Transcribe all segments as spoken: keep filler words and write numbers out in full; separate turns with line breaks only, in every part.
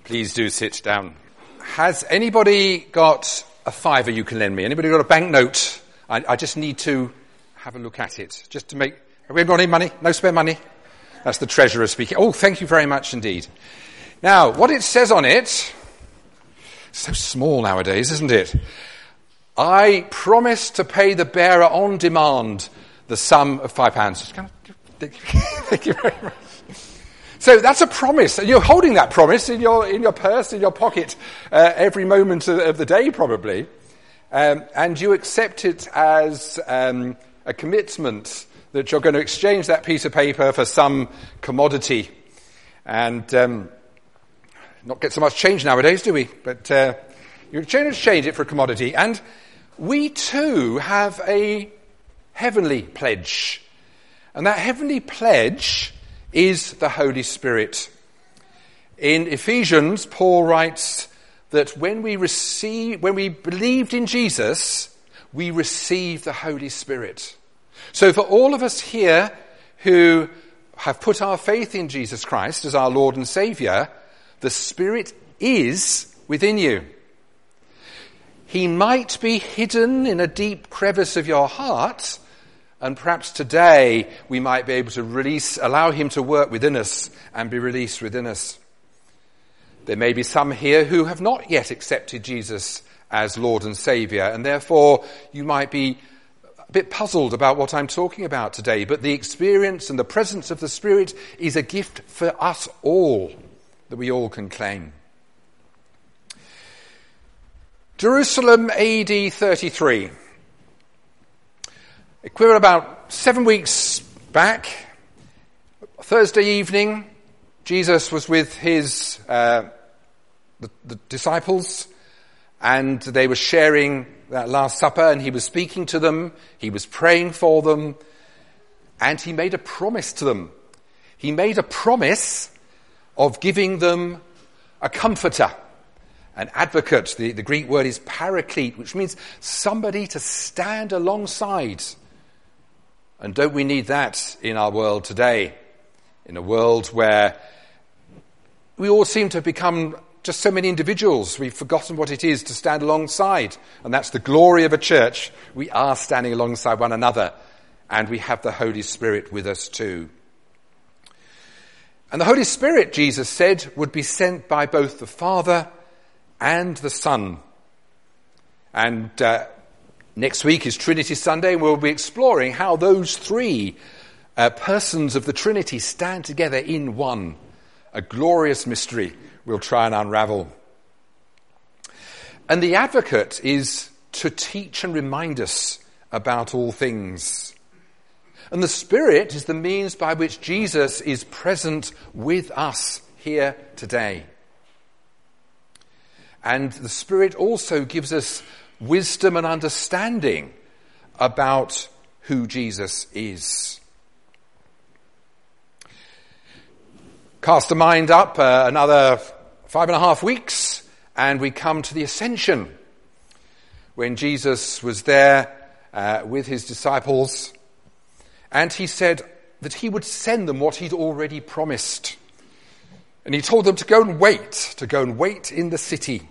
Please do sit down. Has anybody got a fiver you can lend me? Anybody got a banknote? I, I just need to have a look at it, just to make... Have we got any money? No spare money? That's the treasurer speaking. Oh, thank you very much indeed. Now, what it says on it... So small nowadays, isn't it? I promise to pay the bearer on demand the sum of five pounds. Thank you very much. So that's a promise, and you're holding that promise in your in your purse, in your pocket, uh, every moment of, of the day, probably, um, and you accept it as um, a commitment that you're going to exchange that piece of paper for some commodity, and um, not get so much change nowadays, do we? But uh, you exchange it for a commodity, and we too have a heavenly pledge, and that heavenly pledge is the Holy Spirit. In Ephesians, Paul writes that when we receive, when we believed in Jesus, we received the Holy Spirit. So for all of us here who have put our faith in Jesus Christ as our Lord and Saviour, the Spirit is within you. He might be hidden in a deep crevice of your heart, and perhaps today we might be able to release, allow him to work within us and be released within us. There may be some here who have not yet accepted Jesus as Lord and Saviour, and therefore you might be a bit puzzled about what I'm talking about today. But the experience and the presence of the Spirit is a gift for us all that we all can claim. Jerusalem A D thirty-three. Equivalent about seven weeks back, Thursday evening, Jesus was with his uh, the, the disciples, and they were sharing that Last Supper, and he was speaking to them, he was praying for them, and he made a promise to them. He made a promise of giving them a comforter, an advocate. The, the Greek word is paraclete, which means somebody to stand alongside. And don't we need that in our world today? In a world where we all seem to have become just so many individuals. We've forgotten what it is to stand alongside. And that's the glory of a church. We are standing alongside one another. And we have the Holy Spirit with us too. And the Holy Spirit, Jesus said, would be sent by both the Father and the Son. And uh, next week is Trinity Sunday, and we'll be exploring how those three uh, persons of the Trinity stand together in one. A glorious mystery we'll try and unravel. And the advocate is to teach and remind us about all things. And the Spirit is the means by which Jesus is present with us here today. And the Spirit also gives us wisdom and understanding about who Jesus is. Cast the mind up uh, another five and a half weeks, and we come to the Ascension, when Jesus was there uh, with his disciples, and he said that he would send them what he'd already promised. And he told them to go and wait, to go and wait in the city.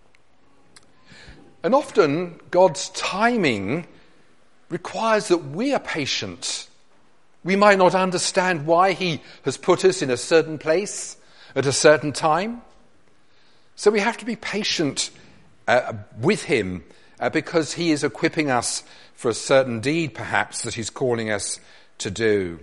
And often God's timing requires that we are patient. We might not understand why he has put us in a certain place at a certain time. So we have to be patient uh, with him uh, because he is equipping us for a certain deed, perhaps, that he's calling us to do.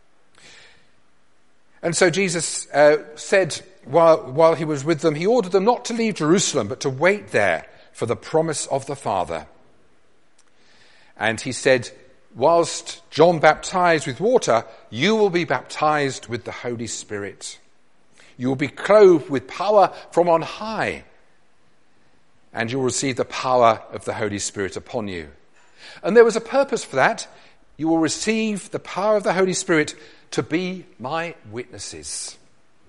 And so Jesus uh, said, while, while he was with them, he ordered them not to leave Jerusalem, but to wait there for the promise of the Father. And he said, whilst John baptized with water, you will be baptized with the Holy Spirit. You will be clothed with power from on high, and you will receive the power of the Holy Spirit upon you. And there was a purpose for that. You will receive the power of the Holy Spirit to be my witnesses.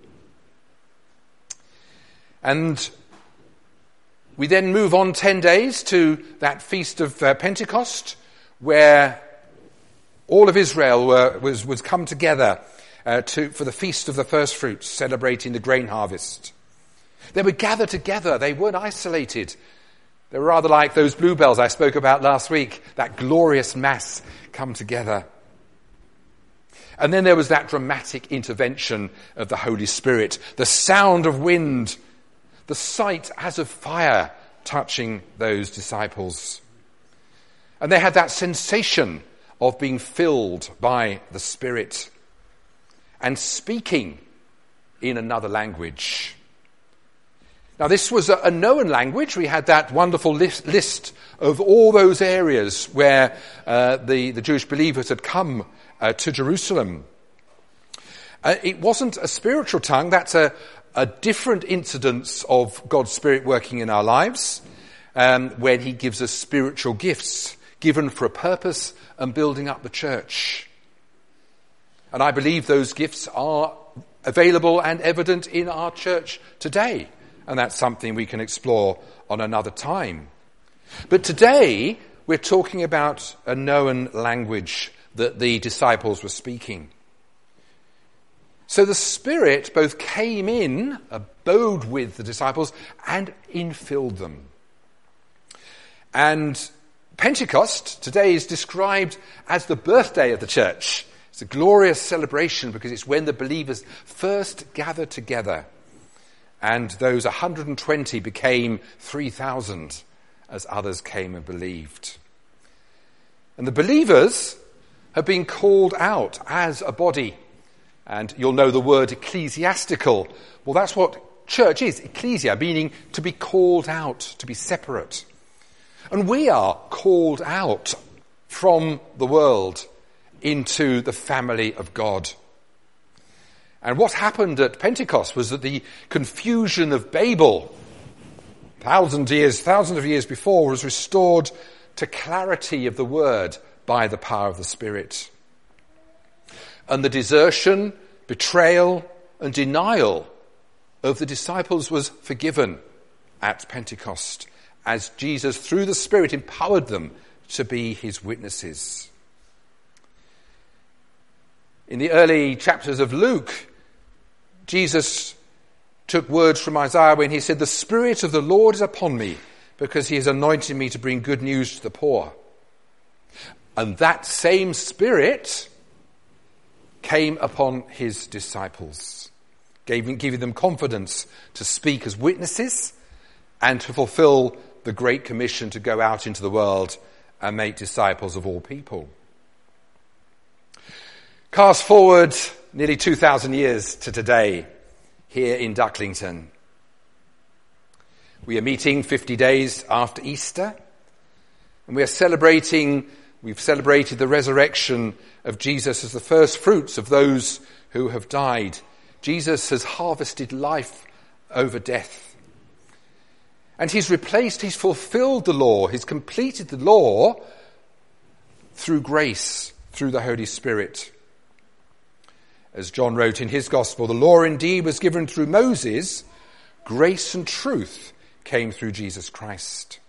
And we then move on ten days to that feast of uh, Pentecost, where all of Israel were, was, was come together uh, to, for the feast of the first fruits, celebrating the grain harvest. They would gather together. They weren't isolated. They were rather like those bluebells I spoke about last week, that glorious mass come together. And then there was that dramatic intervention of the Holy Spirit, the sound of wind, the sight as of fire touching those disciples. And they had that sensation of being filled by the Spirit and speaking in another language. Now, this was a known language. We had that wonderful list, list of all those areas where uh, the, the Jewish believers had come uh, to Jerusalem. Uh, it wasn't a spiritual tongue. That's a, a different incidence of God's Spirit working in our lives, um, when he gives us spiritual gifts given for a purpose and building up the church. And I believe those gifts are available and evident in our church today. And that's something we can explore on another time. But today, we're talking about a known language that the disciples were speaking. So the Spirit both came in, abode with the disciples, and infilled them. And Pentecost today is described as the birthday of the church. It's a glorious celebration because it's when the believers first gathered together. And those one hundred twenty became three thousand as others came and believed. And the believers have been called out as a body. And you'll know the word ecclesiastical. Well, that's what church is, ecclesia, meaning to be called out, to be separate. And we are called out from the world into the family of God. And what happened at Pentecost was that the confusion of Babel, thousands of years, thousands of years before, was restored to clarity of the word by the power of the Spirit. And the desertion, betrayal, and denial of the disciples was forgiven at Pentecost, as Jesus, through the Spirit, empowered them to be his witnesses. In the early chapters of Luke, Jesus took words from Isaiah when he said, "The Spirit of the Lord is upon me, because he has anointed me to bring good news to the poor." And that same Spirit came upon his disciples, giving, giving them confidence to speak as witnesses and to fulfill the Great Commission to go out into the world and make disciples of all people. Cast forward nearly two thousand years to today, here in Ducklington. We are meeting fifty days after Easter, and we are celebrating, we've celebrated the resurrection of Jesus as the first fruits of those who have died. Jesus has harvested life over death. And he's replaced, he's fulfilled the law, he's completed the law through grace, through the Holy Spirit. As John wrote in his gospel, the law indeed was given through Moses, grace and truth came through Jesus Christ.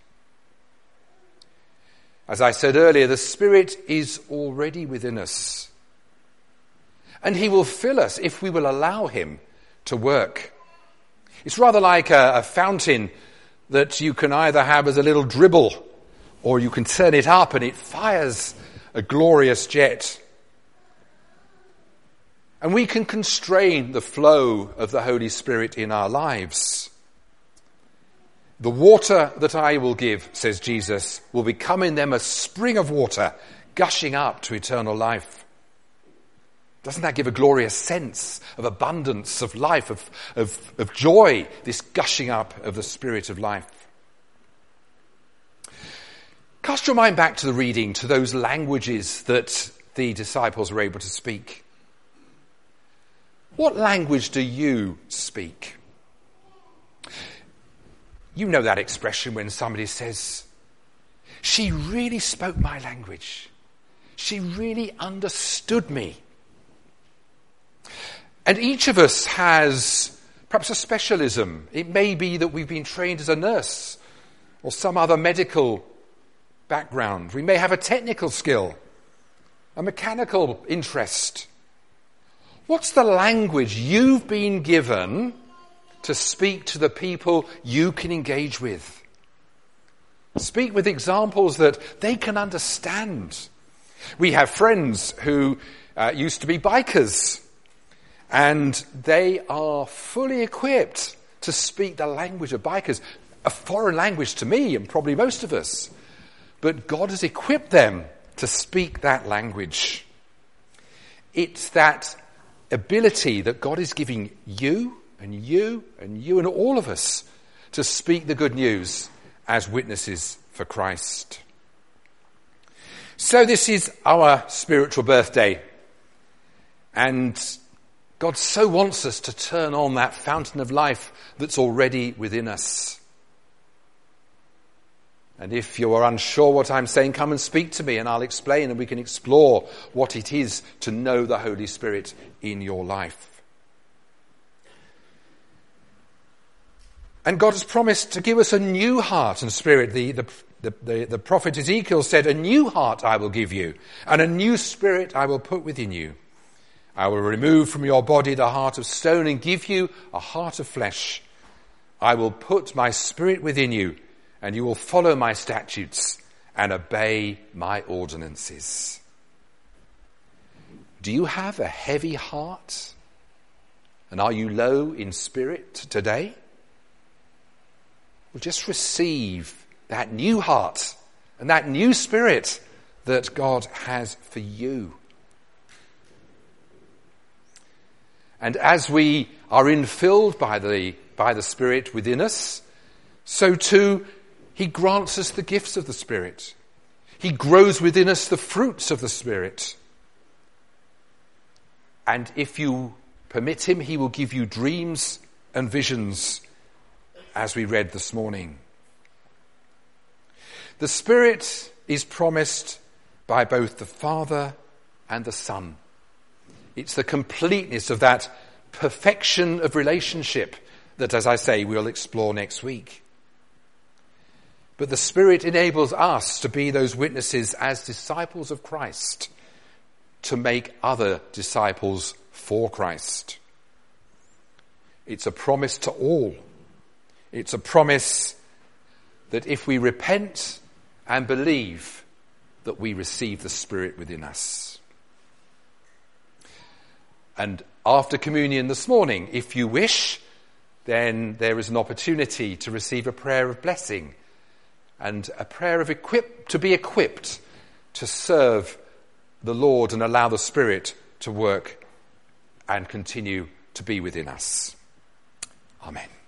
As I said earlier, the Spirit is already within us. And he will fill us if we will allow him to work. It's rather like a, a fountain that you can either have as a little dribble, or you can turn it up and it fires a glorious jet. And we can constrain the flow of the Holy Spirit in our lives. The water that I will give, says Jesus, will become in them a spring of water, gushing up to eternal life. Doesn't that give a glorious sense of abundance, of life, of, of, of joy, this gushing up of the Spirit of life? Cast your mind back to the reading, to those languages that the disciples were able to speak. What language do you speak? You know that expression when somebody says, "She really spoke my language. She really understood me." And each of us has perhaps a specialism. It may be that we've been trained as a nurse or some other medical background. We may have a technical skill, a mechanical interest. What's the language you've been given to speak to the people you can engage with. Speak with examples that they can understand. We have friends who uh, used to be bikers, and they are fully equipped to speak the language of bikers, a foreign language to me and probably most of us. But God has equipped them to speak that language. It's that ability that God is giving you and you and you and all of us to speak the good news as witnesses for Christ. So this is our spiritual birthday. And God so wants us to turn on that fountain of life that's already within us. And if you are unsure what I'm saying, come and speak to me and I'll explain, and we can explore what it is to know the Holy Spirit in your life. And God has promised to give us a new heart and spirit. The, the, the, the, the prophet Ezekiel said, "A new heart I will give you, and a new spirit I will put within you. I will remove from your body the heart of stone and give you a heart of flesh. I will put my spirit within you, and you will follow my statutes and obey my ordinances." Do you have a heavy heart? And are you low in spirit today? Well, just receive that new heart and that new spirit that God has for you. And as we are infilled by the, by the Spirit within us, so too he grants us the gifts of the Spirit. He grows within us the fruits of the Spirit. And if you permit him, he will give you dreams and visions, as we read this morning. The Spirit is promised by both the Father and the Son. It's the completeness of that perfection of relationship that, as I say, we'll explore next week. But the Spirit enables us to be those witnesses as disciples of Christ, to make other disciples for Christ. It's a promise to all. It's a promise that if we repent and believe, that we receive the Spirit within us. And after communion this morning, if you wish, then there is an opportunity to receive a prayer of blessing and a prayer of equip, to be equipped to serve the Lord and allow the Spirit to work and continue to be within us. Amen.